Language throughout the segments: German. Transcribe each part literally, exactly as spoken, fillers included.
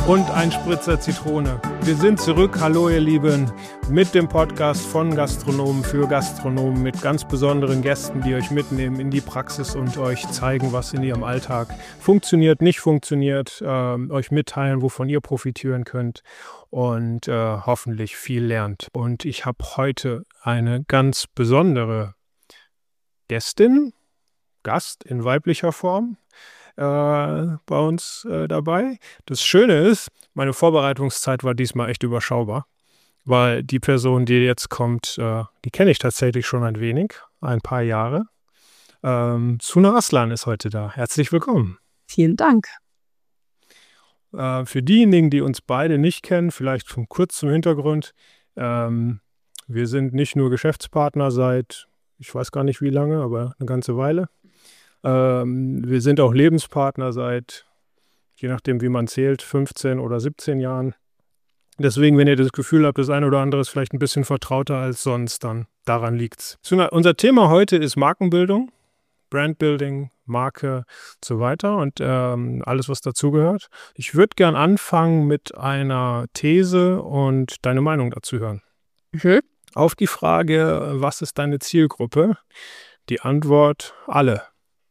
und ein Spritzer Zitrone. Wir sind zurück, hallo ihr Lieben, mit dem Podcast von Gastronomen für Gastronomen mit ganz besonderen Gästen, die euch mitnehmen in die Praxis und euch zeigen, was in ihrem Alltag funktioniert, nicht funktioniert, äh, euch mitteilen, wovon ihr profitieren könnt und äh, hoffentlich viel lernt. Und ich habe heute eine ganz besondere Gästin, Gast in weiblicher Form, Äh, bei uns äh, dabei. Das Schöne ist, meine Vorbereitungszeit war diesmal echt überschaubar, weil die Person, die jetzt kommt, äh, die kenne ich tatsächlich schon ein wenig, ein paar Jahre. Ähm, Suna Aslan ist heute da. Herzlich willkommen. Vielen Dank. Äh, für diejenigen, die uns beide nicht kennen, vielleicht von kurz zum Hintergrund. Ähm, wir sind nicht nur Geschäftspartner seit, ich weiß gar nicht wie lange, aber eine ganze Weile. Ähm, wir sind auch Lebenspartner seit, je nachdem wie man zählt, fünfzehn oder siebzehn Jahren. Deswegen, wenn ihr das Gefühl habt, das eine oder andere ist vielleicht ein bisschen vertrauter als sonst, dann daran liegt's. Unser Thema heute ist Markenbildung, Brandbuilding, Marke und so weiter und ähm, alles, was dazugehört. Ich würde gern anfangen mit einer These und deine Meinung dazu hören. Mhm. Auf die Frage, was ist deine Zielgruppe? Die Antwort, alle.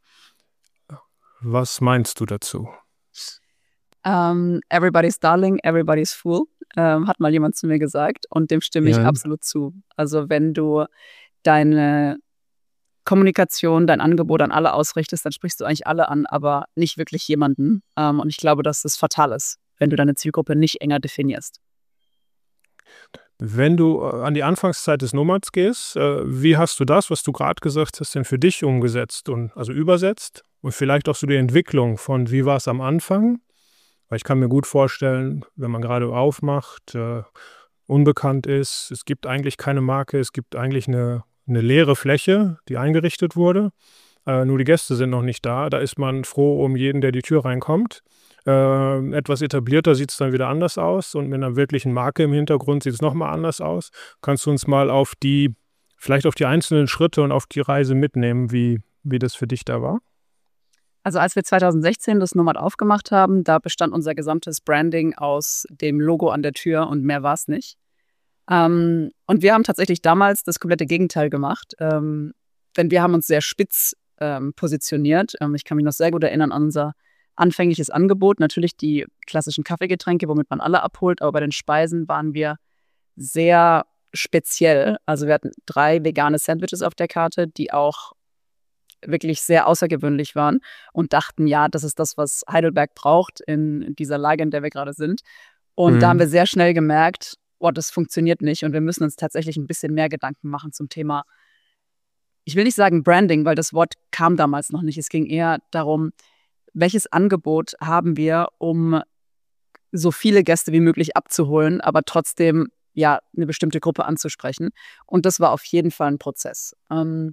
Was meinst du dazu? Um, everybody's darling, everybody's fool, ähm, hat mal jemand zu mir gesagt und dem stimme ich Ja. absolut zu. Also wenn du deine Kommunikation, dein Angebot an alle ausrichtest, dann sprichst du eigentlich alle an, aber nicht wirklich jemanden. Ähm, und ich glaube, dass das fatal ist, wenn du deine Zielgruppe nicht enger definierst. Wenn du äh, an die Anfangszeit des Nomads gehst, äh, wie hast du das, was du gerade gesagt hast, denn für dich umgesetzt und also übersetzt? Und vielleicht auch so die Entwicklung von, wie war es am Anfang? Weil ich kann mir gut vorstellen, wenn man gerade aufmacht, äh, unbekannt ist, es gibt eigentlich keine Marke, es gibt eigentlich eine, eine leere Fläche, die eingerichtet wurde. Äh, nur die Gäste sind noch nicht da. Da ist man froh um jeden, der die Tür reinkommt. Äh, etwas etablierter sieht es dann wieder anders aus und mit einer wirklichen Marke im Hintergrund sieht es nochmal anders aus. Kannst du uns mal auf die, vielleicht auf die einzelnen Schritte und auf die Reise mitnehmen, wie, wie das für dich da war? Also als wir zwanzig sechzehn das Nomad aufgemacht haben, da bestand unser gesamtes Branding aus dem Logo an der Tür und mehr war es nicht. Ähm, und wir haben tatsächlich damals das komplette Gegenteil gemacht, ähm, denn wir haben uns sehr spitz ähm, positioniert. Ähm, ich kann mich noch sehr gut erinnern an unser anfängliches Angebot. Natürlich die klassischen Kaffeegetränke, womit man alle abholt, aber bei den Speisen waren wir sehr speziell. Also wir hatten drei vegane Sandwiches auf der Karte, die auch wirklich sehr außergewöhnlich waren und dachten, ja, das ist das, was Heidelberg braucht in dieser Lage, in der wir gerade sind. Und Mhm. da haben wir sehr schnell gemerkt, oh, das funktioniert nicht und wir müssen uns tatsächlich ein bisschen mehr Gedanken machen zum Thema, ich will nicht sagen Branding, weil das Wort kam damals noch nicht. Es ging eher darum, welches Angebot haben wir, um so viele Gäste wie möglich abzuholen, aber trotzdem ja eine bestimmte Gruppe anzusprechen. Und das war auf jeden Fall ein Prozess. Ähm,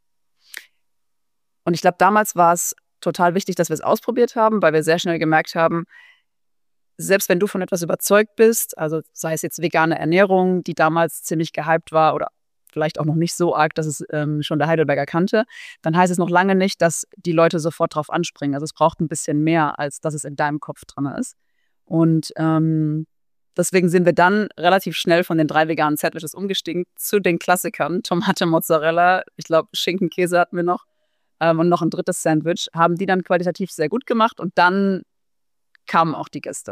Und ich glaube, damals war es total wichtig, dass wir es ausprobiert haben, weil wir sehr schnell gemerkt haben, selbst wenn du von etwas überzeugt bist, also sei es jetzt vegane Ernährung, die damals ziemlich gehypt war oder vielleicht auch noch nicht so arg, dass es ähm, schon der Heidelberger kannte, dann heißt es noch lange nicht, dass die Leute sofort drauf anspringen. Also es braucht ein bisschen mehr, als dass es in deinem Kopf dran ist. Und ähm, deswegen sind wir dann relativ schnell von den drei veganen Sandwiches umgestiegen zu den Klassikern. Tomate, Mozzarella, ich glaube Schinken, Käse hatten wir noch. Ähm, und noch ein drittes Sandwich, haben die dann qualitativ sehr gut gemacht und dann kamen auch die Gäste.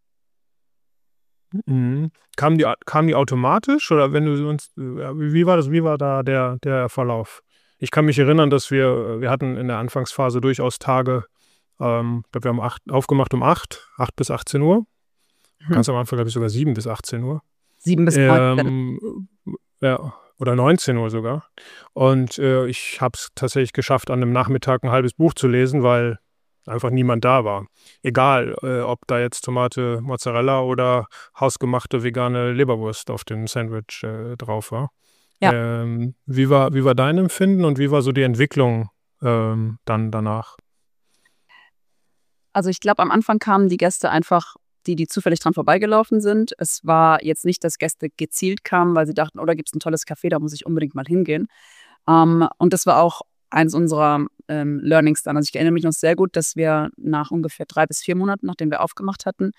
Mhm. Kamen die, kamen die automatisch oder wenn du uns, wie war das, wie war da der, der Verlauf? Ich kann mich erinnern, dass wir, wir hatten in der Anfangsphase durchaus Tage, ähm, ich glaube, wir haben acht, aufgemacht um acht, acht bis achtzehn Uhr. Hm. Ganz am Anfang, glaube ich, sogar sieben bis achtzehn Uhr. Sieben bis neunzehn. Ähm, ja, oder neunzehn Uhr sogar. Und äh, ich habe es tatsächlich geschafft, an einem Nachmittag ein halbes Buch zu lesen, weil einfach niemand da war. Egal, äh, ob da jetzt Tomate, Mozzarella oder hausgemachte vegane Leberwurst auf dem Sandwich äh, drauf war. Ja. Ähm, wie war, wie war dein Empfinden und wie war so die Entwicklung ähm, dann danach? Also ich glaube, am Anfang kamen die Gäste einfach, die, die zufällig dran vorbeigelaufen sind. Es war jetzt nicht, dass Gäste gezielt kamen, weil sie dachten, oh, da gibt es ein tolles Café, da muss ich unbedingt mal hingehen. Ähm, und das war auch eins unserer ähm, Learnings dann. Also ich erinnere mich noch sehr gut, dass wir nach ungefähr drei bis vier Monaten, nachdem wir aufgemacht hatten,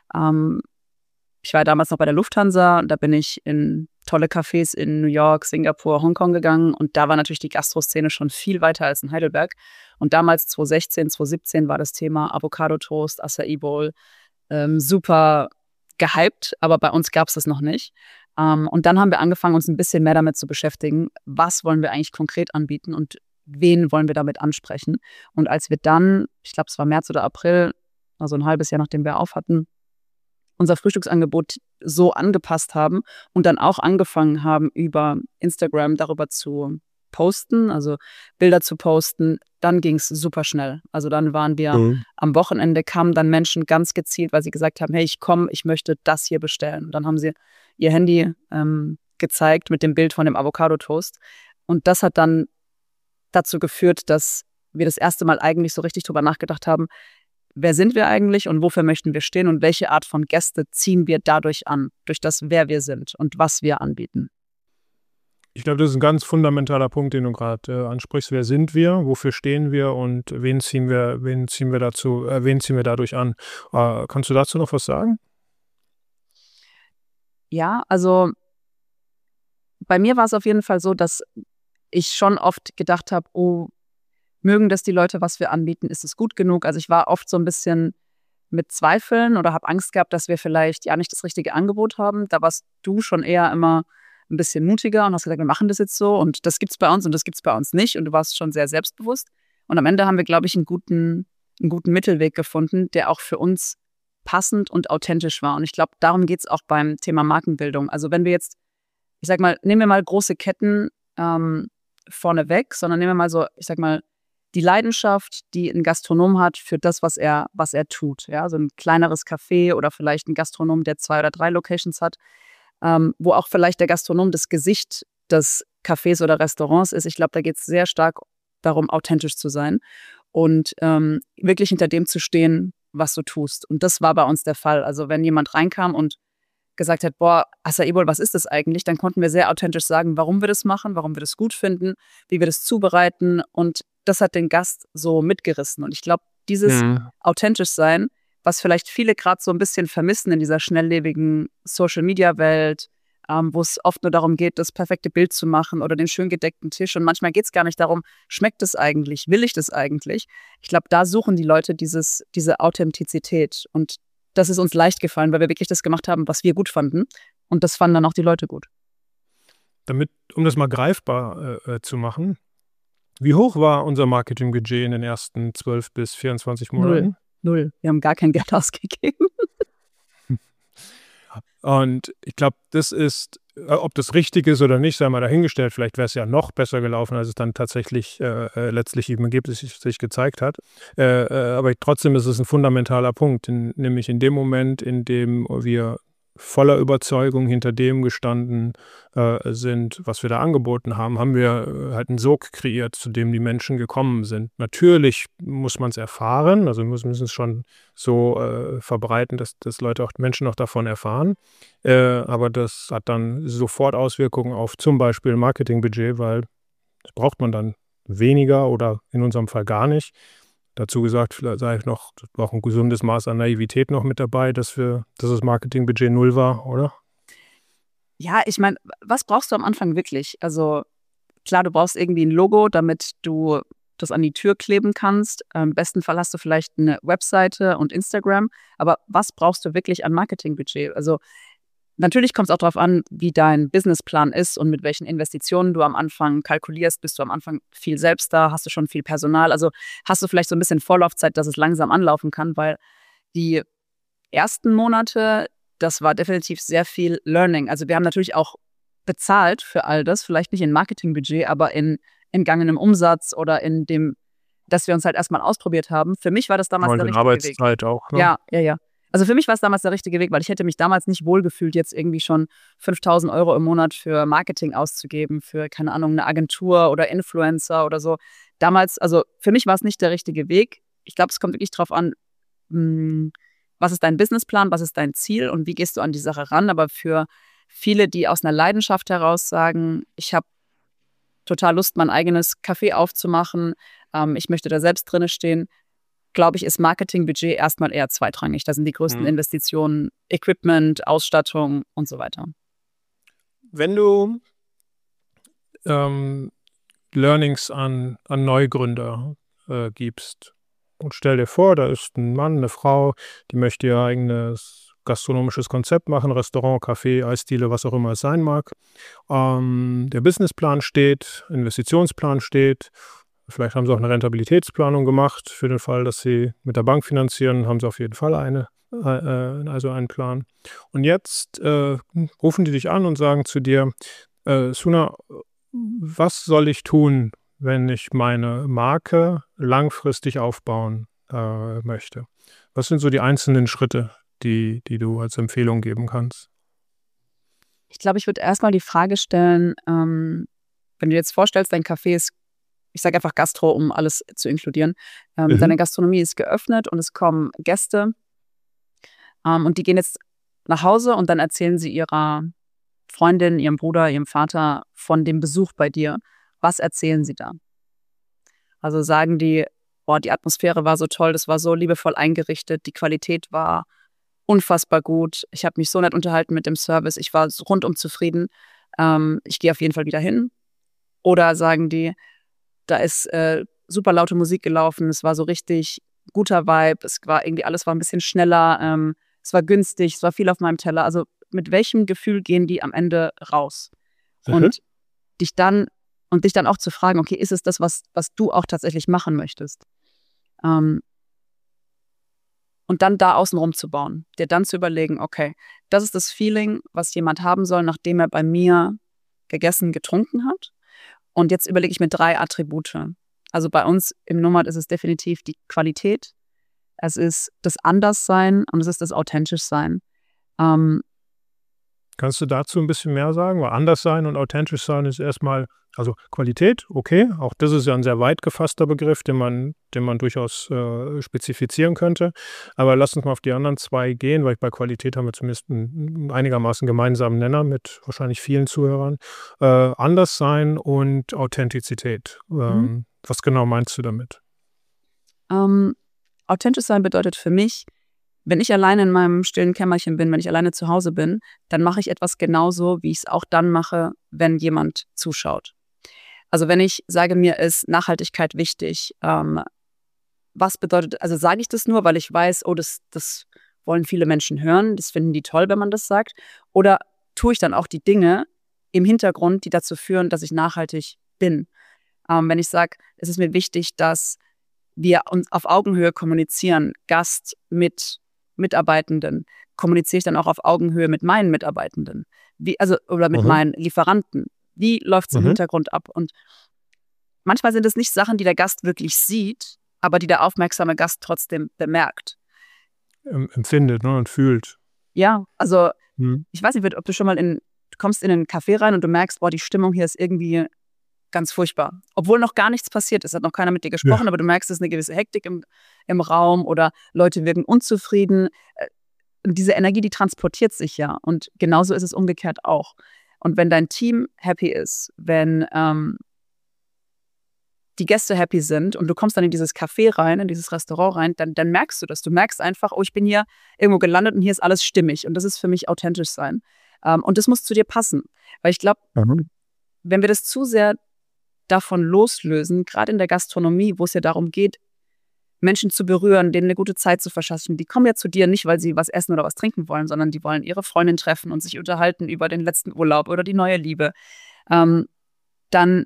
Ähm, ich war damals noch bei der Lufthansa und da bin ich in tolle Cafés in New York, Singapur, Hongkong gegangen und da war natürlich die Gastroszene schon viel weiter als in Heidelberg. Und damals zwanzig sechzehn, zwanzig siebzehn war das Thema Avocado-Toast, Acai Bowl ähm, super gehypt, aber bei uns gab es das noch nicht. Um, und dann haben wir angefangen, uns ein bisschen mehr damit zu beschäftigen, was wollen wir eigentlich konkret anbieten und wen wollen wir damit ansprechen. Und als wir dann, ich glaube, es war März oder April, also ein halbes Jahr, nachdem wir auf hatten, unser Frühstücksangebot so angepasst haben und dann auch angefangen haben, über Instagram darüber zu posten, also Bilder zu posten, dann ging es super schnell. Also dann waren wir mhm. am Wochenende, kamen dann Menschen ganz gezielt, weil sie gesagt haben, hey, ich komme, ich möchte das hier bestellen. Und dann haben sie ihr Handy ähm, gezeigt mit dem Bild von dem Avocado-Toast. Und das hat dann dazu geführt, dass wir das erste Mal eigentlich so richtig drüber nachgedacht haben, wer sind wir eigentlich und wofür möchten wir stehen und welche Art von Gäste ziehen wir dadurch an, durch das, wer wir sind und was wir anbieten. Ich glaube, das ist ein ganz fundamentaler Punkt, den du gerade äh, ansprichst. Wer sind wir, wofür stehen wir und wen ziehen wir, wen ziehen wir dazu, äh, wen ziehen wir dadurch an? Äh, kannst du dazu noch was sagen? Ja, also bei mir war es auf jeden Fall so, dass ich schon oft gedacht habe, oh, mögen das die Leute, was wir anbieten? Ist es gut genug? Also ich war oft so ein bisschen mit Zweifeln oder habe Angst gehabt, dass wir vielleicht ja nicht das richtige Angebot haben. Da warst du schon eher immer ein bisschen mutiger und hast gesagt, wir machen das jetzt so und das gibt's bei uns und das gibt's bei uns nicht. Und du warst schon sehr selbstbewusst. Und am Ende haben wir, glaube ich, einen guten, einen guten Mittelweg gefunden, der auch für uns passend und authentisch war. Und ich glaube, darum geht's auch beim Thema Markenbildung. Also wenn wir jetzt, ich sag mal, nehmen wir mal große Ketten ähm, vorneweg, sondern nehmen wir mal so, ich sag mal, die Leidenschaft, die ein Gastronom hat für das, was er, was er tut. Ja, so ein kleineres Café oder vielleicht ein Gastronom, der zwei oder drei Locations hat, ähm, wo auch vielleicht der Gastronom das Gesicht des Cafés oder Restaurants ist. Ich glaube, da geht es sehr stark darum, authentisch zu sein und ähm, wirklich hinter dem zu stehen, was du tust. Und das war bei uns der Fall. Also wenn jemand reinkam und gesagt hat, boah, Acai Bowl, was ist das eigentlich? Dann konnten wir sehr authentisch sagen, warum wir das machen, warum wir das gut finden, wie wir das zubereiten. Und das hat den Gast so mitgerissen. Und ich glaube, dieses ja. authentisch sein, was vielleicht viele gerade so ein bisschen vermissen in dieser schnelllebigen Social-Media-Welt, ähm, wo es oft nur darum geht, das perfekte Bild zu machen oder den schön gedeckten Tisch. Und manchmal geht es gar nicht darum, schmeckt es eigentlich, will ich das eigentlich? Ich glaube, da suchen die Leute dieses, diese Authentizität. Und das ist uns leicht gefallen, weil wir wirklich das gemacht haben, was wir gut fanden. Und das fanden dann auch die Leute gut. Damit, um das mal greifbar äh, zu machen, wie hoch war unser Marketingbudget in den ersten zwölf bis vierundzwanzig Monaten? Null. Null. Wir haben gar kein Geld ausgegeben. Und ich glaube, das ist, ob das richtig ist oder nicht, sei mal dahingestellt. Vielleicht wäre es ja noch besser gelaufen, als es dann tatsächlich äh, letztlich im Ergebnis sich gezeigt hat. Äh, äh, aber trotzdem ist es ein fundamentaler Punkt, in, nämlich in dem Moment, in dem wir voller Überzeugung hinter dem gestanden äh, sind, was wir da angeboten haben, haben wir halt einen Sog kreiert, zu dem die Menschen gekommen sind. Natürlich muss man es erfahren, also wir müssen es schon so äh, verbreiten, dass, dass Leute auch Menschen auch davon erfahren. Äh, aber das hat dann sofort Auswirkungen auf zum Beispiel Marketingbudget, weil das braucht man dann weniger oder in unserem Fall gar nicht. Dazu gesagt, vielleicht sage ich noch, das war auch ein gesundes Maß an Naivität noch mit dabei, dass wir, dass das Marketingbudget null war, oder? Ja, ich meine, was brauchst du am Anfang wirklich? Also klar, du brauchst irgendwie ein Logo, damit du das an die Tür kleben kannst. Im besten Fall hast du vielleicht eine Webseite und Instagram. Aber was brauchst du wirklich an Marketingbudget? Also natürlich kommt es auch darauf an, wie dein Businessplan ist und mit welchen Investitionen du am Anfang kalkulierst. Bist du am Anfang viel selbst da? Hast du schon viel Personal? Also hast du vielleicht so ein bisschen Vorlaufzeit, dass es langsam anlaufen kann, weil die ersten Monate, das war definitiv sehr viel Learning. Also wir haben natürlich auch bezahlt für all das, vielleicht nicht in Marketingbudget, aber in entgangenem Umsatz oder in dem, dass wir uns halt erstmal ausprobiert haben. Für mich war das damals und der richtige Arbeitszeit Weg. auch, ne? Ja, ja, ja. Also für mich war es damals der richtige Weg, weil ich hätte mich damals nicht wohlgefühlt, jetzt irgendwie schon fünftausend Euro im Monat für Marketing auszugeben, für, keine Ahnung, eine Agentur oder Influencer oder so. Damals, also für mich war es nicht der richtige Weg. Ich glaube, es kommt wirklich drauf an, mh, was ist dein Businessplan, was ist dein Ziel und wie gehst du an die Sache ran. Aber für viele, die aus einer Leidenschaft heraus sagen, ich habe total Lust, mein eigenes Café aufzumachen, ähm, ich möchte da selbst drinne stehen, glaube ich, ist Marketingbudget erstmal eher zweitrangig. Da sind die größten Mhm. Investitionen, Equipment, Ausstattung und so weiter. Wenn du ähm, Learnings an, an Neugründer äh, gibst und stell dir vor, da ist ein Mann, eine Frau, die möchte ihr eigenes gastronomisches Konzept machen, Restaurant, Café, Eisdiele, was auch immer es sein mag. Ähm, der Businessplan steht, Investitionsplan steht. Vielleicht haben sie auch eine Rentabilitätsplanung gemacht für den Fall, dass sie mit der Bank finanzieren, haben sie auf jeden Fall eine, äh, also einen Plan. Und jetzt äh, rufen die dich an und sagen zu dir, äh, Suna, was soll ich tun, wenn ich meine Marke langfristig aufbauen äh, möchte? Was sind so die einzelnen Schritte, die, die du als Empfehlung geben kannst? Ich glaube, ich würde erstmal die Frage stellen, ähm, wenn du dir jetzt vorstellst, dein Café ist, ich sage einfach Gastro, um alles zu inkludieren, ähm, Mhm. deine Gastronomie ist geöffnet und es kommen Gäste ähm, und die gehen jetzt nach Hause und dann erzählen sie ihrer Freundin, ihrem Bruder, ihrem Vater von dem Besuch bei dir. Was erzählen sie da? Also sagen die, boah, die Atmosphäre war so toll, das war so liebevoll eingerichtet, die Qualität war unfassbar gut, ich habe mich so nett unterhalten mit dem Service, ich war so rundum zufrieden, ähm, ich gehe auf jeden Fall wieder hin. Oder sagen die, da ist äh, super laute Musik gelaufen, es war so richtig guter Vibe, es war irgendwie, alles war ein bisschen schneller, ähm, es war günstig, es war viel auf meinem Teller. Also mit welchem Gefühl gehen die am Ende raus? Mhm. Und dich dann und dich dann auch zu fragen, okay, ist es das, was, was du auch tatsächlich machen möchtest? Ähm, und dann da außenrum zu bauen, dir dann zu überlegen, okay, das ist das Feeling, was jemand haben soll, nachdem er bei mir gegessen, getrunken hat. Und jetzt überlege ich mir drei Attribute. Also bei uns im Nomad ist es definitiv die Qualität, es ist das Anderssein und es ist das Authentischsein. Ähm, Kannst du dazu ein bisschen mehr sagen? Weil anders sein und authentisch sein ist erstmal, also Qualität, okay, auch das ist ja ein sehr weit gefasster Begriff, den man, den man durchaus äh, spezifizieren könnte. Aber lass uns mal auf die anderen zwei gehen, weil bei Qualität haben wir zumindest einen einigermaßen gemeinsamen Nenner mit wahrscheinlich vielen Zuhörern. Äh, anders sein und Authentizität. Ähm, mhm. Was genau meinst du damit? ähm, authentisch sein bedeutet für mich, wenn ich alleine in meinem stillen Kämmerchen bin, wenn ich alleine zu Hause bin, dann mache ich etwas genauso, wie ich es auch dann mache, wenn jemand zuschaut. Also wenn ich sage, mir ist Nachhaltigkeit wichtig, ähm, was bedeutet, also sage ich das nur, weil ich weiß, oh, das, das wollen viele Menschen hören, das finden die toll, wenn man das sagt, oder tue ich dann auch die Dinge im Hintergrund, die dazu führen, dass ich nachhaltig bin. Ähm, wenn ich sage, es ist mir wichtig, dass wir uns auf Augenhöhe kommunizieren, Gast mit Mitarbeitenden, kommuniziere ich dann auch auf Augenhöhe mit meinen Mitarbeitenden, wie, also oder mit Mhm. meinen Lieferanten. Wie läuft es im Mhm. Hintergrund ab? Und manchmal sind es nicht Sachen, die der Gast wirklich sieht, aber die der aufmerksame Gast trotzdem bemerkt. Em- Empfindet, ne, und fühlt. Ja, also Mhm. ich weiß nicht, ob du schon mal in, du kommst in einen Café rein und du merkst, boah, die Stimmung hier ist irgendwie ganz furchtbar. Obwohl noch gar nichts passiert ist, hat noch keiner mit dir gesprochen, Ja. aber du merkst, es ist eine gewisse Hektik im, im Raum oder Leute wirken unzufrieden. Äh, Und diese Energie, die transportiert sich ja. Und genauso ist es umgekehrt auch. Und wenn dein Team happy ist, wenn ähm, die Gäste happy sind und du kommst dann in dieses Café rein, in dieses Restaurant rein, dann, dann merkst du das. Du merkst einfach, oh, ich bin hier irgendwo gelandet und hier ist alles stimmig. Und das ist für mich authentisch sein. Ähm, und das muss zu dir passen. Weil ich glaube, Mhm. wenn wir das zu sehr davon loslösen, gerade in der Gastronomie, wo es ja darum geht, Menschen zu berühren, denen eine gute Zeit zu verschaffen. Die kommen ja zu dir nicht, weil sie was essen oder was trinken wollen, sondern die wollen ihre Freundin treffen und sich unterhalten über den letzten Urlaub oder die neue Liebe. Ähm, dann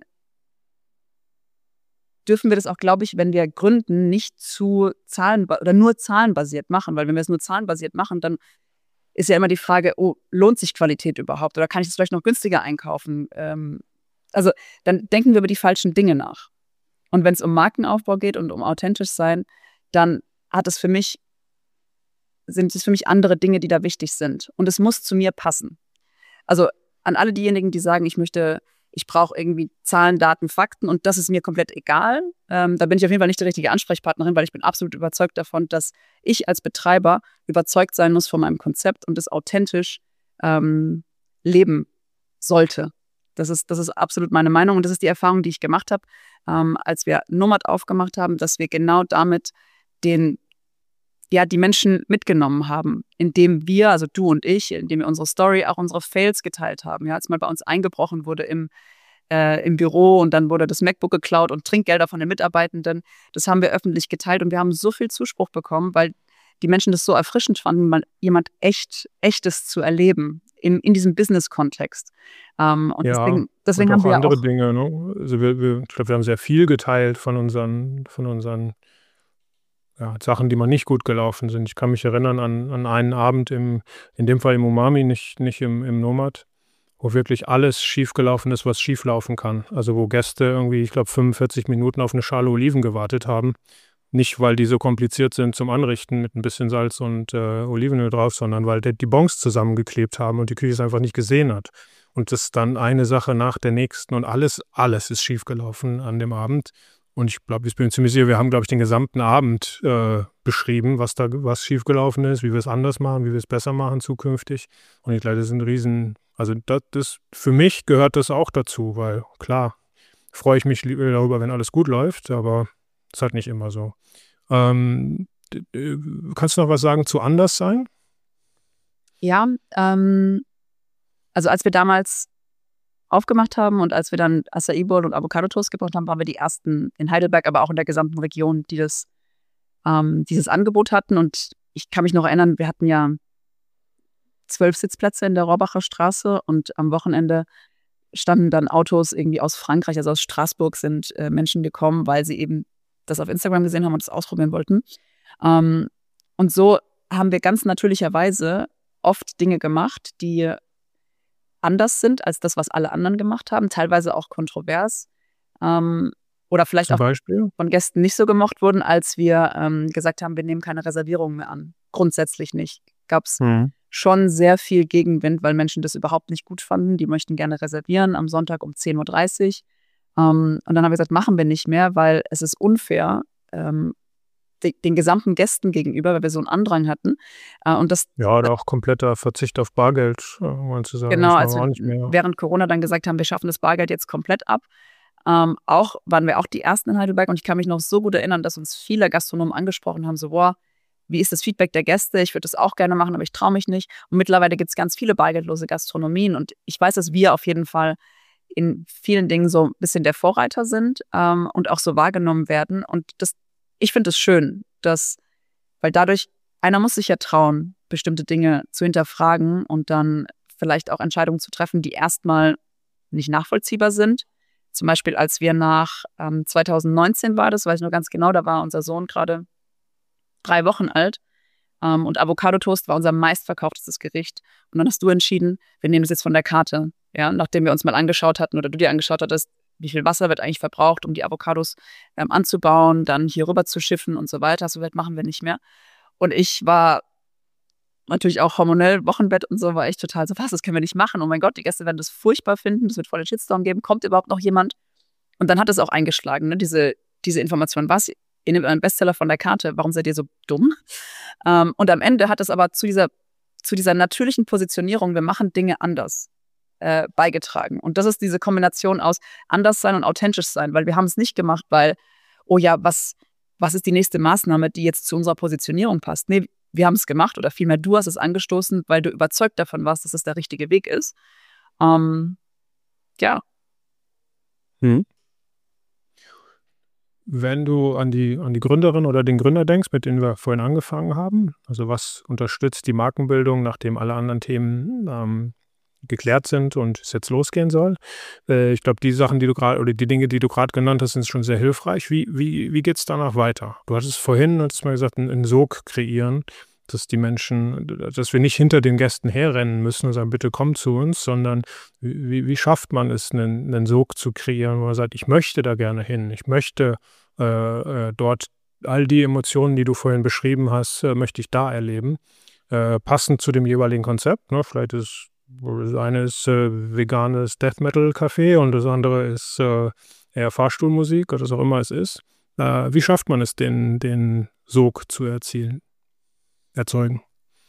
dürfen wir das auch, glaube ich, wenn wir gründen, nicht zu Zahlen oder nur zahlenbasiert machen, weil wenn wir es nur zahlenbasiert machen, dann ist ja immer die Frage, oh, lohnt sich Qualität überhaupt oder kann ich es vielleicht noch günstiger einkaufen? Ähm, also dann denken wir über die falschen Dinge nach. Und wenn es um Markenaufbau geht und um authentisch sein, dann hat es für mich, sind es für mich andere Dinge, die da wichtig sind. Und es muss zu mir passen. Also an alle diejenigen, die sagen, ich möchte, ich brauche irgendwie Zahlen, Daten, Fakten und das ist mir komplett egal. Ähm, da bin ich auf jeden Fall nicht die richtige Ansprechpartnerin, weil ich bin absolut überzeugt davon, dass ich als Betreiber überzeugt sein muss von meinem Konzept und es authentisch ähm, leben sollte. Das ist, das ist absolut meine Meinung und das ist die Erfahrung, die ich gemacht habe, ähm, als wir Nomad aufgemacht haben, dass wir genau damit den, ja, die Menschen mitgenommen haben, indem wir, also du und ich, indem wir unsere Story, auch unsere Fails geteilt haben. Ja, als mal bei uns eingebrochen wurde im, äh, im Büro und dann wurde das MacBook geklaut und Trinkgelder von den Mitarbeitenden, das haben wir öffentlich geteilt und wir haben so viel Zuspruch bekommen, weil die Menschen das so erfrischend fanden, mal jemand echt, Echtes zu erleben in, in diesem Business-Kontext. Ähm, und Ja, deswegen, deswegen und haben auch wir ja andere auch, Dinge. Ne? Also wir, wir, ich glaube, wir haben sehr viel geteilt von unseren, von unseren ja, Sachen, die mal nicht gut gelaufen sind. Ich kann mich erinnern an, an einen Abend, im, in dem Fall im Umami, nicht, nicht im, im Nomad, wo wirklich alles schiefgelaufen ist, was schieflaufen kann. Also wo Gäste irgendwie, ich glaube, fünfundvierzig Minuten auf eine Schale Oliven gewartet haben. Nicht, weil die so kompliziert sind zum Anrichten mit ein bisschen Salz und äh, Olivenöl drauf, sondern weil die, die Bons zusammengeklebt haben und die Küche es einfach nicht gesehen hat. Und das dann eine Sache nach der nächsten und alles, alles ist schiefgelaufen an dem Abend. Und ich glaube, ich bin ziemlich sicher, wir haben, glaube ich, den gesamten Abend äh, beschrieben, was da was schiefgelaufen ist, wie wir es anders machen, wie wir es besser machen zukünftig. Und ich glaube, das ist ein Riesen, also das, das für mich gehört das auch dazu, weil klar, freue ich mich darüber, wenn alles gut läuft, aber ist halt nicht immer so. Ähm, kannst du noch was sagen zu Anderssein? ja, ähm, also als wir damals aufgemacht haben und als wir dann Acai Bowl und Avocado Toast gebracht haben, waren wir die ersten in Heidelberg, aber auch in der gesamten Region, die das, ähm, dieses Angebot hatten. Und ich kann mich noch erinnern, wir hatten ja zwölf Sitzplätze in der Rohrabacher Straße und am Wochenende standen dann Autos irgendwie aus Frankreich, also aus Straßburg sind äh, Menschen gekommen, weil sie eben das auf Instagram gesehen haben und das ausprobieren wollten. Ähm, und so haben wir ganz natürlicherweise oft Dinge gemacht, die anders sind als das, was alle anderen gemacht haben, teilweise auch kontrovers ähm, oder vielleicht Zum auch Beispiel? von Gästen nicht so gemocht wurden, als wir ähm, gesagt haben, wir nehmen keine Reservierungen mehr an. Grundsätzlich nicht. Gab es Mhm. schon sehr viel Gegenwind, weil Menschen das überhaupt nicht gut fanden. Die möchten gerne reservieren am Sonntag um zehn Uhr dreißig. Ähm, und dann haben wir gesagt, machen wir nicht mehr, weil es ist unfair ähm, de- den gesamten Gästen gegenüber, weil wir so einen Andrang hatten. Äh, und das Ja, oder auch kompletter Verzicht auf Bargeld, äh, wollen zu sagen, genau, das machen als wir wir auch nicht mehr. während Corona dann gesagt haben, wir schaffen das Bargeld jetzt komplett ab. Ähm, auch waren wir auch die Ersten in Heidelberg und ich kann mich noch so gut erinnern, dass uns viele Gastronomen angesprochen haben, so, boah, wie ist das Feedback der Gäste? Ich würde das auch gerne machen, aber ich traue mich nicht. Und mittlerweile gibt es ganz viele bargeldlose Gastronomien und ich weiß, dass wir auf jeden Fall in vielen Dingen so ein bisschen der Vorreiter sind ähm, und auch so wahrgenommen werden. Und das, ich finde es schön, dass, weil dadurch, einer muss sich ja trauen, bestimmte Dinge zu hinterfragen und dann vielleicht auch Entscheidungen zu treffen, die erstmal nicht nachvollziehbar sind. Zum Beispiel, als wir nach ähm, zwanzig neunzehn war, das weiß ich noch ganz genau, da war unser Sohn gerade drei Wochen alt ähm, und Avocado Toast war unser meistverkauftestes Gericht. Und dann hast du entschieden, wir nehmen das jetzt von der Karte. Ja, nachdem wir uns mal angeschaut hatten oder du dir angeschaut hattest, wie viel Wasser wird eigentlich verbraucht, um die Avocados ähm, anzubauen, dann hier rüber zu schiffen und so weiter. So weit machen wir nicht mehr. Und ich war natürlich auch hormonell, Wochenbett und so, war ich total so, was, das können wir nicht machen. Oh mein Gott, die Gäste werden das furchtbar finden, das wird voll den Shitstorm geben. Kommt überhaupt noch jemand? Und dann hat es auch eingeschlagen, ne? diese, diese Information. Was? Ihr nehmt einen Bestseller von der Karte, warum seid ihr so dumm? Ähm, und am Ende hat es aber zu dieser, zu dieser natürlichen Positionierung, wir machen Dinge anders, äh, beigetragen. Und das ist diese Kombination aus anders sein und authentisch sein, weil wir haben es nicht gemacht, weil, oh ja, was, was ist die nächste Maßnahme, die jetzt zu unserer Positionierung passt? Nee, wir haben es gemacht oder vielmehr du hast es angestoßen, weil du überzeugt davon warst, dass es der richtige Weg ist. Ähm, ja. Hm. Wenn du an die, an die Gründerin oder den Gründer denkst, mit denen wir vorhin angefangen haben, also was unterstützt die Markenbildung, nachdem alle anderen Themen ähm, geklärt sind und es jetzt losgehen soll. Äh, ich glaube, die Sachen, die du gerade, oder die Dinge, die du gerade genannt hast, sind schon sehr hilfreich. Wie, wie, wie geht es danach weiter? Du hattest vorhin, hattest mal gesagt, einen Sog kreieren, dass die Menschen, dass wir nicht hinter den Gästen herrennen müssen und sagen, bitte komm zu uns, sondern wie, wie schafft man es, einen, einen Sog zu kreieren, wo man sagt, ich möchte da gerne hin, ich möchte äh, äh, dort all die Emotionen, die du vorhin beschrieben hast, äh, möchte ich da erleben, äh, passend zu dem jeweiligen Konzept. Ne? Vielleicht ist das eine ist äh, veganes Death Metal Café und das andere ist äh, eher Fahrstuhlmusik oder was auch immer es ist. Äh, wie schafft man es, den, den Sog zu erzielen, erzeugen?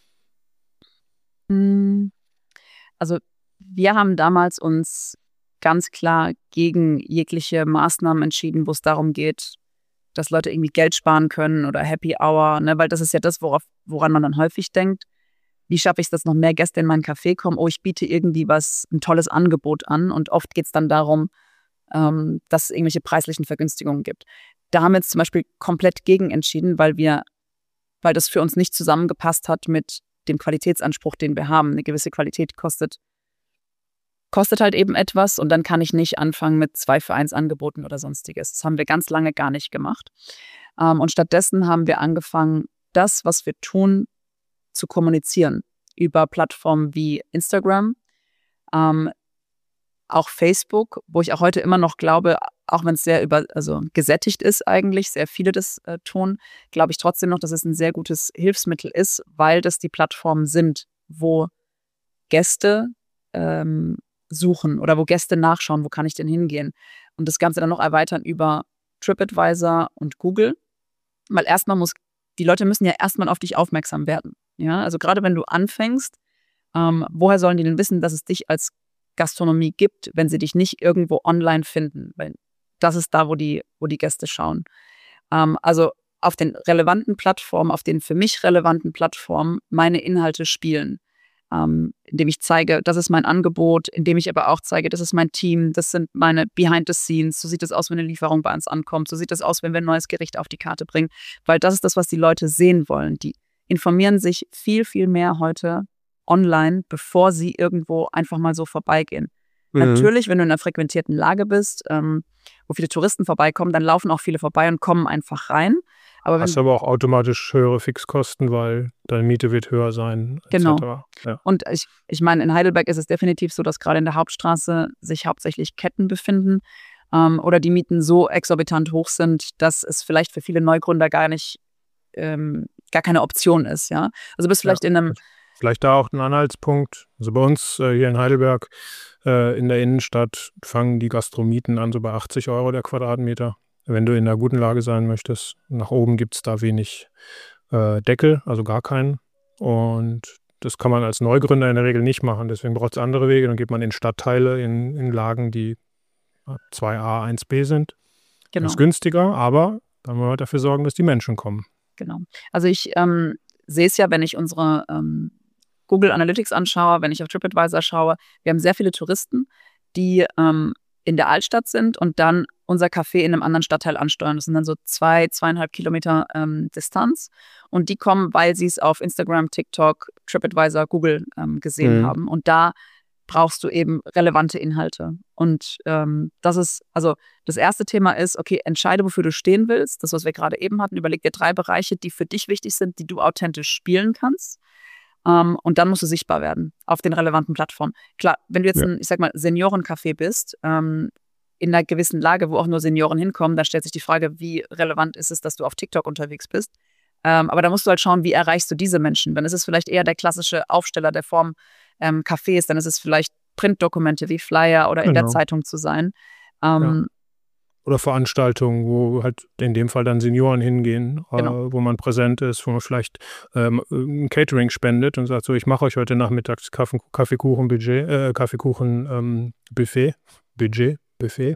Also wir haben damals uns ganz klar gegen jegliche Maßnahmen entschieden, wo es darum geht, dass Leute irgendwie Geld sparen können oder Happy Hour, ne? Weil das ist ja das, worauf, woran man dann häufig denkt. Wie schaffe ich es, dass noch mehr Gäste in meinen Café kommen? Oh, ich biete irgendwie was, ein tolles Angebot an. Und oft geht es dann darum, ähm, dass es irgendwelche preislichen Vergünstigungen gibt. Da haben wir jetzt zum Beispiel komplett gegen entschieden, weil wir, weil das für uns nicht zusammengepasst hat mit dem Qualitätsanspruch, den wir haben. Eine gewisse Qualität kostet, kostet halt eben etwas und dann kann ich nicht anfangen mit zwei für eins Angeboten oder sonstiges. Das haben wir ganz lange gar nicht gemacht. Ähm, und stattdessen haben wir angefangen, das, was wir tun, zu kommunizieren über Plattformen wie Instagram, ähm, auch Facebook, wo ich auch heute immer noch glaube, auch wenn es sehr über, also gesättigt ist eigentlich, sehr viele das äh, tun, glaube ich trotzdem noch, dass es ein sehr gutes Hilfsmittel ist, weil das die Plattformen sind, wo Gäste ähm, suchen oder wo Gäste nachschauen, wo kann ich denn hingehen und das Ganze dann noch erweitern über TripAdvisor und Google, weil erstmal muss, die Leute müssen ja erstmal auf dich aufmerksam werden. Ja, also gerade wenn du anfängst, ähm, woher sollen die denn wissen, dass es dich als Gastronomie gibt, wenn sie dich nicht irgendwo online finden? Weil das ist da, wo die, wo die Gäste schauen. Ähm, also auf den relevanten Plattformen, auf den für mich relevanten Plattformen meine Inhalte spielen, ähm, indem ich zeige, das ist mein Angebot, indem ich aber auch zeige, das ist mein Team, das sind meine Behind the Scenes, so sieht es aus, wenn eine Lieferung bei uns ankommt, so sieht es aus, wenn wir ein neues Gericht auf die Karte bringen, weil das ist das, was die Leute sehen wollen. Die informieren sich viel, viel mehr heute online, bevor sie irgendwo einfach mal so vorbeigehen. Mhm. Natürlich, wenn du in einer frequentierten Lage bist, ähm, wo viele Touristen vorbeikommen, dann laufen auch viele vorbei und kommen einfach rein. Aber wenn, hast aber auch automatisch höhere Fixkosten, weil deine Miete wird höher sein, genau. et cetera. Ja. Und ich, ich meine, in Heidelberg ist es definitiv so, dass gerade in der Hauptstraße sich hauptsächlich Ketten befinden ähm, oder die Mieten so exorbitant hoch sind, dass es vielleicht für viele Neugründer gar nicht ähm, gar keine Option ist, ja. Also bist vielleicht ja. in einem... Vielleicht da auch ein Anhaltspunkt. Also bei uns äh, hier in Heidelberg äh, in der Innenstadt fangen die Gastromieten an so bei achtzig Euro der Quadratmeter. Wenn du in einer guten Lage sein möchtest, nach oben gibt es da wenig äh, Deckel, also gar keinen. Und das kann man als Neugründer in der Regel nicht machen. Deswegen braucht es andere Wege. Dann geht man in Stadtteile, in, in Lagen, die zwei a, eins b sind. Genau. Das ist günstiger, aber dann wollen wir dafür sorgen, dass die Menschen kommen. Genau. Also ich ähm, sehe es ja, wenn ich unsere ähm, Google Analytics anschaue, wenn ich auf TripAdvisor schaue, wir haben sehr viele Touristen, die ähm, in der Altstadt sind und dann unser Café in einem anderen Stadtteil ansteuern. Das sind dann so zwei, zweieinhalb Kilometer ähm, Distanz. Und die kommen, weil sie es auf Instagram, TikTok, TripAdvisor, Google ähm, gesehen mhm. haben. Und da brauchst du eben relevante Inhalte. Und ähm, das ist, also das erste Thema ist, okay, entscheide, wofür du stehen willst. Das, was wir gerade eben hatten, überleg dir drei Bereiche, die für dich wichtig sind, die du authentisch spielen kannst. Ähm, und dann musst du sichtbar werden auf den relevanten Plattformen. Klar, wenn du jetzt ja. ein, ich sag mal, Seniorencafé bist, ähm, in einer gewissen Lage, wo auch nur Senioren hinkommen, dann stellt sich die Frage, wie relevant ist es, dass du auf TikTok unterwegs bist. Ähm, aber da musst du halt schauen, wie erreichst du diese Menschen. Dann ist es vielleicht eher der klassische Aufsteller der Form ähm, Cafés, dann ist es vielleicht Printdokumente wie Flyer oder in genau. der Zeitung zu sein. Ähm, ja. Oder Veranstaltungen, wo halt in dem Fall dann Senioren hingehen, genau. äh, wo man präsent ist, wo man vielleicht ähm, ein Catering spendet und sagt so, ich mache euch heute nachmittags Kaffee, Kaffeekuchen-Budget, äh, Kaffeekuchen-Buffet, ähm, Budget, Buffet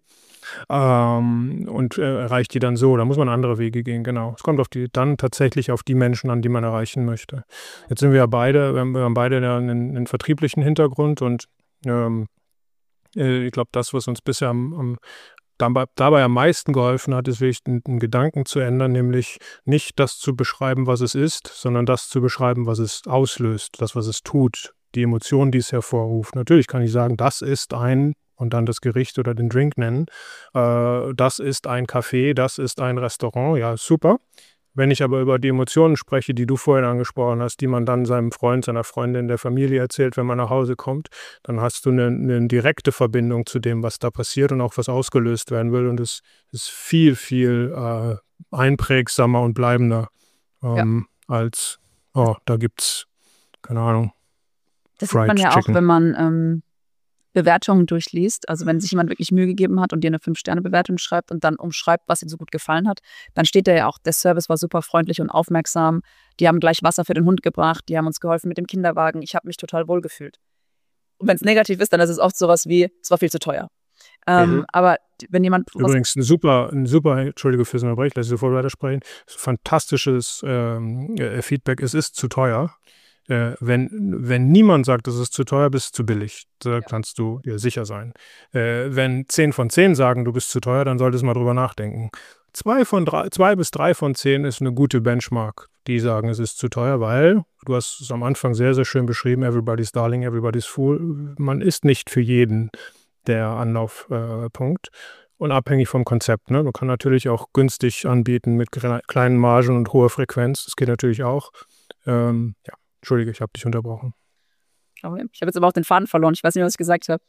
ähm, und äh, erreicht die dann so. Da muss man andere Wege gehen, genau. Es kommt auf die, dann tatsächlich auf die Menschen an, die man erreichen möchte. Jetzt sind wir ja beide, wir haben, wir haben beide einen, einen vertrieblichen Hintergrund und ähm, äh, ich glaube, das, was uns bisher am, am dabei, dabei am meisten geholfen hat, ist wirklich einen, einen Gedanken zu ändern, nämlich nicht das zu beschreiben, was es ist, sondern das zu beschreiben, was es auslöst, das, was es tut, die Emotionen, die es hervorruft. Natürlich kann ich sagen, das ist ein und dann das Gericht oder den Drink nennen. Äh, das ist ein Café, das ist ein Restaurant, ja, super. Wenn ich aber über die Emotionen spreche, die du vorhin angesprochen hast, die man dann seinem Freund, seiner Freundin, der Familie erzählt, wenn man nach Hause kommt, dann hast du eine, eine direkte Verbindung zu dem, was da passiert und auch was ausgelöst werden will. Und es ist viel, viel äh, einprägsamer und bleibender ähm, ja. als, oh, da gibt's, keine Ahnung, das sieht man ja Chicken. Auch, wenn man ähm Bewertungen durchliest, also wenn sich jemand wirklich Mühe gegeben hat und dir eine fünf Sterne Bewertung schreibt und dann umschreibt, was ihm so gut gefallen hat, dann steht da ja auch, der Service war super freundlich und aufmerksam, die haben gleich Wasser für den Hund gebracht, die haben uns geholfen mit dem Kinderwagen, ich habe mich total wohl gefühlt. Und wenn es negativ ist, dann ist es oft sowas wie, es war viel zu teuer. Ähm, Mhm. aber wenn jemand... Übrigens ein super, ein super, Entschuldige fürs Unterbrechen, lass ich sofort weitersprechen, fantastisches ähm, äh, Feedback, es ist zu teuer. Äh, wenn, wenn niemand sagt, es ist zu teuer, bist du zu billig. Da kannst du dir sicher sein. Äh, wenn zehn von zehn sagen, du bist zu teuer, dann solltest du mal drüber nachdenken. Zwei, von drei, zwei bis drei von zehn ist eine gute Benchmark, die sagen, es ist zu teuer, weil, du hast es am Anfang sehr, sehr schön beschrieben, everybody's darling, everybody's fool. Man ist nicht für jeden der Anlaufpunkt. Äh, und abhängig vom Konzept. Ne? Man kann natürlich auch günstig anbieten mit kleinen Margen und hoher Frequenz. Das geht natürlich auch. Ähm, ja. Entschuldige, ich habe dich unterbrochen. Ich habe jetzt aber auch den Faden verloren. Ich weiß nicht, was ich gesagt habe.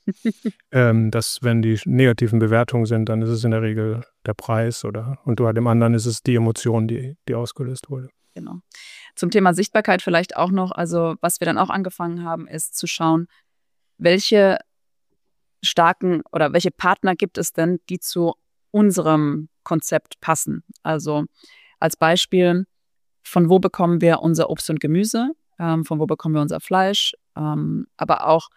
ähm, dass, wenn die negativen Bewertungen sind, dann ist es in der Regel der Preis oder und bei dem anderen ist es die Emotion, die, die ausgelöst wurde. Genau. Zum Thema Sichtbarkeit vielleicht auch noch. Also, was wir dann auch angefangen haben, ist zu schauen, welche starken oder welche Partner gibt es denn, die zu unserem Konzept passen. Also als Beispiel, von wo bekommen wir unser Obst und Gemüse, ähm, von wo bekommen wir unser Fleisch, ähm, aber auch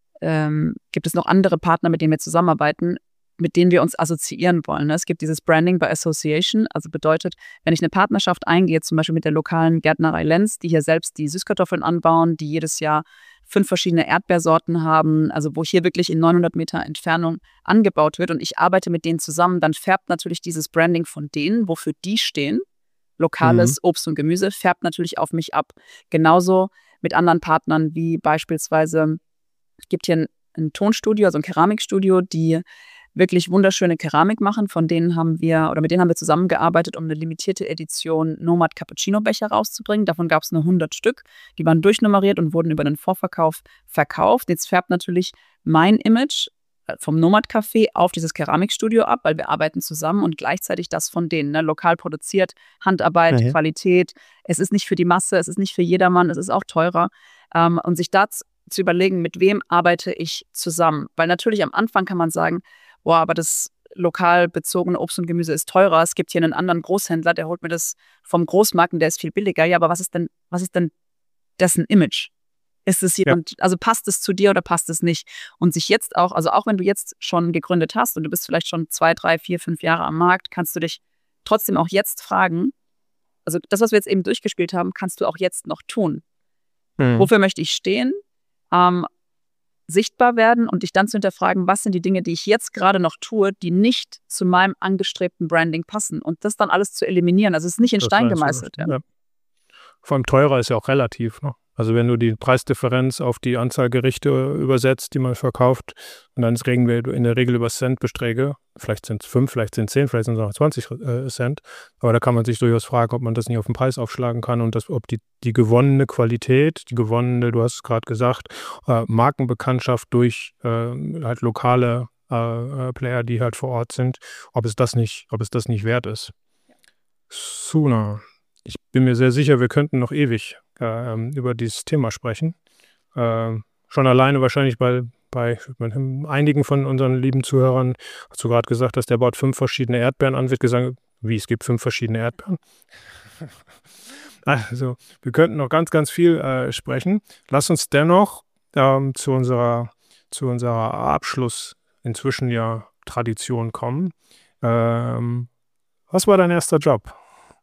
ähm, gibt es noch andere Partner, mit denen wir zusammenarbeiten, mit denen wir uns assoziieren wollen. Ne? Es gibt dieses Branding by Association, also bedeutet, wenn ich eine Partnerschaft eingehe, zum Beispiel mit der lokalen Gärtnerei Lenz, die hier selbst die Süßkartoffeln anbauen, die jedes Jahr fünf verschiedene Erdbeersorten haben, also wo hier wirklich in neunhundert Meter Entfernung angebaut wird und ich arbeite mit denen zusammen, dann färbt natürlich dieses Branding von denen, wofür die stehen, lokales mhm. Obst und Gemüse, färbt natürlich auf mich ab. Genauso mit anderen Partnern wie beispielsweise, es gibt hier ein, ein Tonstudio, also ein Keramikstudio, die wirklich wunderschöne Keramik machen. Von denen haben wir, oder mit denen haben wir zusammengearbeitet, um eine limitierte Edition Nomad Cappuccino Becher rauszubringen. Davon gab es nur hundert Stück. Die waren durchnummeriert und wurden über den Vorverkauf verkauft. Jetzt färbt natürlich mein Image vom Nomad Café auf dieses Keramikstudio ab, weil wir arbeiten zusammen und gleichzeitig das von denen, ne? Lokal produziert, Handarbeit, ja. Qualität. Es ist nicht für die Masse, es ist nicht für jedermann, es ist auch teurer. Ähm, und sich da zu überlegen, mit wem arbeite ich zusammen. Weil natürlich am Anfang kann man sagen, boah, aber das lokal bezogene Obst und Gemüse ist teurer. Es gibt hier einen anderen Großhändler, der holt mir das vom Großmarkt und der ist viel billiger. Ja, aber was ist denn, was ist denn dessen Image? Ist es jemand, ja. also passt es zu dir oder passt es nicht? Und sich jetzt auch, also auch wenn du jetzt schon gegründet hast und du bist vielleicht schon zwei, drei, vier, fünf Jahre am Markt, kannst du dich trotzdem auch jetzt fragen, also das, was wir jetzt eben durchgespielt haben, kannst du auch jetzt noch tun. Mhm. Wofür möchte ich stehen? Ähm, sichtbar werden und dich dann zu hinterfragen, was sind die Dinge, die ich jetzt gerade noch tue, die nicht zu meinem angestrebten Branding passen und das dann alles zu eliminieren. Also es ist nicht in das Stein gemeißelt. Ja. Ja. Vor allem teurer ist ja auch relativ. Ne? Also wenn du die Preisdifferenz auf die Anzahl Gerichte übersetzt, die man verkauft, und dann reden wir in der Regel über Centbeträge, vielleicht sind es fünf, vielleicht sind es zehn, vielleicht sind es auch zwanzig äh, Cent, aber da kann man sich durchaus fragen, ob man das nicht auf den Preis aufschlagen kann und das, ob die, die gewonnene Qualität, die gewonnene, du hast es gerade gesagt, äh, Markenbekanntschaft durch äh, halt lokale äh, Player, die halt vor Ort sind, ob es das nicht, ob es das nicht wert ist. Suna, ich bin mir sehr sicher, wir könnten noch ewig äh, über dieses Thema sprechen. Äh, schon alleine wahrscheinlich bei, bei einigen von unseren lieben Zuhörern, hast du gerade gesagt, dass der baut fünf verschiedene Erdbeeren an, wird gesagt, wie, es gibt fünf verschiedene Erdbeeren? Also, wir könnten noch ganz, ganz viel äh, sprechen. Lass uns dennoch ähm, zu unserer, zu unserer Abschluss inzwischen ja Tradition kommen. Ähm, was war dein erster Job?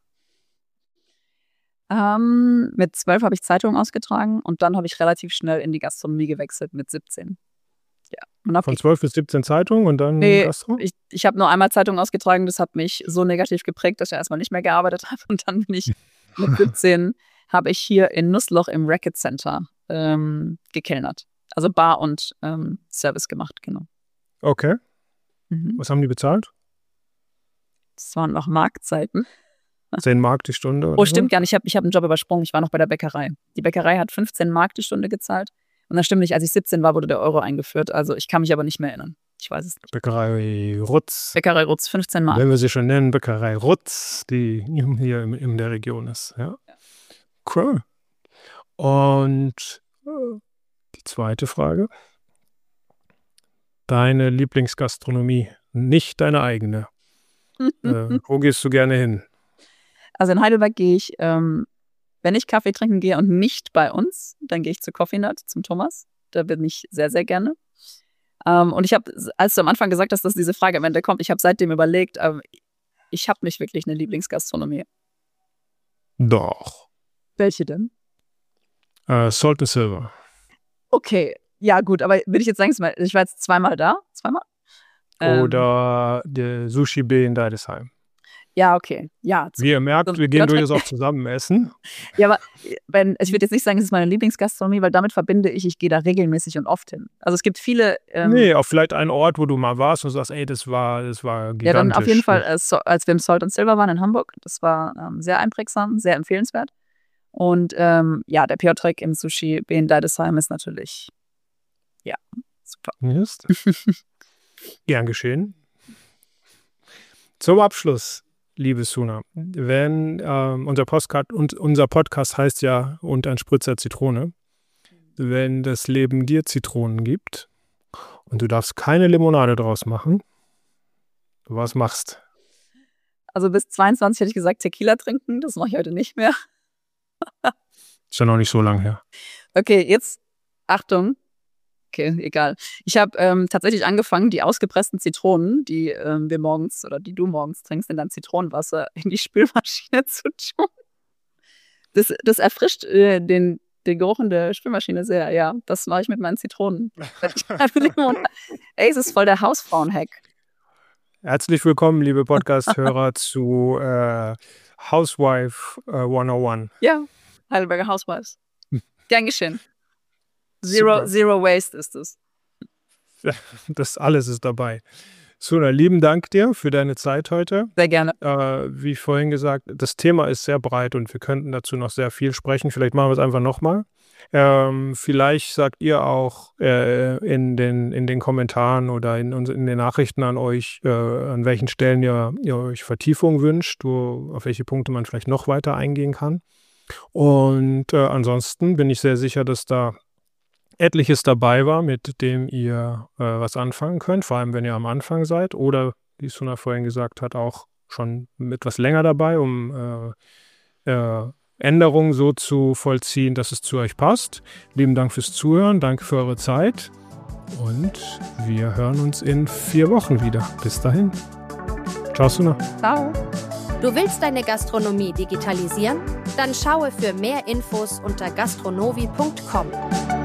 Ähm, mit zwölf habe ich Zeitungen ausgetragen und dann habe ich relativ schnell in die Gastronomie gewechselt mit siebzehn. Ja. Von zwölf bis siebzehn Zeitungen und dann nee, Gastro? Ich, ich habe nur einmal Zeitung ausgetragen, das hat mich so negativ geprägt, dass ich erstmal nicht mehr gearbeitet habe. Und dann bin ich mit siebzehn, habe ich hier in Nussloch im Racket Center ähm, gekellnert. Also Bar und ähm, Service gemacht, genau. Okay. Mhm. Was haben die bezahlt? Das waren noch Marktzeiten. zehn Mark die Stunde? Oder oh, stimmt gar nicht. Ich habe ich hab einen Job übersprungen. Ich war noch bei der Bäckerei. Die Bäckerei hat fünfzehn Mark die Stunde gezahlt. Und dann stimmt nicht, als ich siebzehn war, wurde der Euro eingeführt. Also ich kann mich aber nicht mehr erinnern. Ich weiß es nicht. Bäckerei Rutz. Bäckerei Rutz, fünfzehn Mark. Wenn wir sie schon nennen, Bäckerei Rutz, die hier in, in der Region ist. Ja. Ja. Cool. Und äh, die zweite Frage. Deine Lieblingsgastronomie, nicht deine eigene. äh, wo gehst du gerne hin? Also in Heidelberg gehe ich, ähm, wenn ich Kaffee trinken gehe und nicht bei uns, dann gehe ich zu Coffee Nut, zum Thomas. Da bin ich sehr, sehr gerne. Ähm, und ich habe, als du am Anfang gesagt hast, dass diese Frage am Ende kommt, ich habe seitdem überlegt, ähm, ich habe nicht wirklich eine Lieblingsgastronomie. Doch. Welche denn? Uh, Salt and Silver. Okay, ja gut, aber will ich jetzt sagen, ich war jetzt zweimal da, zweimal? Oder ähm, der Sushi B in Deidesheim. Ja, okay. Ja, Wie ihr merkt, so wir gehen durchaus auch zusammen essen. Ja, aber wenn, ich würde jetzt nicht sagen, es ist meine Lieblingsgastronomie, weil damit verbinde ich, ich gehe da regelmäßig und oft hin. Also es gibt viele... Ähm, nee, auch vielleicht ein Ort, wo du mal warst und sagst, ey, das war, das war gigantisch. Ja, dann auf jeden Fall, äh, so, als wir im Salt and Silver waren in Hamburg, das war ähm, sehr einprägsam, sehr empfehlenswert. Und ähm, ja, der Piotrek im Sushi B in Deidesheim ist natürlich, ja, super. Ist. Gern geschehen. Zum Abschluss, liebe Suna, wenn ähm, unser Postcard und unser Podcast heißt ja und ein Spritzer Zitrone, wenn das Leben dir Zitronen gibt und du darfst keine Limonade draus machen, was machst? Also bis zweiundzwanzig hätte ich gesagt Tequila trinken, das mache ich heute nicht mehr. Ist ja noch nicht so lang her. Okay, jetzt Achtung. Okay, egal. Ich habe ähm, tatsächlich angefangen, die ausgepressten Zitronen, die ähm, wir morgens oder die du morgens trinkst, in dein Zitronenwasser in die Spülmaschine zu tun. Das, das erfrischt äh, den, den Geruch in der Spülmaschine sehr, ja. Das mache ich mit meinen Zitronen. Ey, es ist voll der Hausfrauen-Hack. Herzlich willkommen, liebe Podcast-Hörer, zu äh, Housewife äh, hundertundeins. Ja, Heidelberger Housewives. Gern geschehen. Zero, Zero Waste ist es. Das alles ist dabei. Suna, lieben Dank dir für deine Zeit heute. Sehr gerne. Äh, wie vorhin gesagt, das Thema ist sehr breit und wir könnten dazu noch sehr viel sprechen. Vielleicht machen wir es einfach nochmal. Ähm, vielleicht sagt ihr auch äh, in, den, in den Kommentaren oder in, in den Nachrichten an euch, äh, an welchen Stellen ihr, ihr euch Vertiefung wünscht, wo, auf welche Punkte man vielleicht noch weiter eingehen kann. Und äh, ansonsten bin ich sehr sicher, dass da etliches dabei war, mit dem ihr äh, was anfangen könnt, vor allem wenn ihr am Anfang seid oder, wie Suna vorhin gesagt hat, auch schon etwas länger dabei, um äh, äh, Änderungen so zu vollziehen, dass es zu euch passt. Lieben Dank fürs Zuhören, danke für eure Zeit und wir hören uns in vier Wochen wieder. Bis dahin. Ciao, Suna. Ciao. Du willst deine Gastronomie digitalisieren? Dann schaue für mehr Infos unter gastronovi punkt com.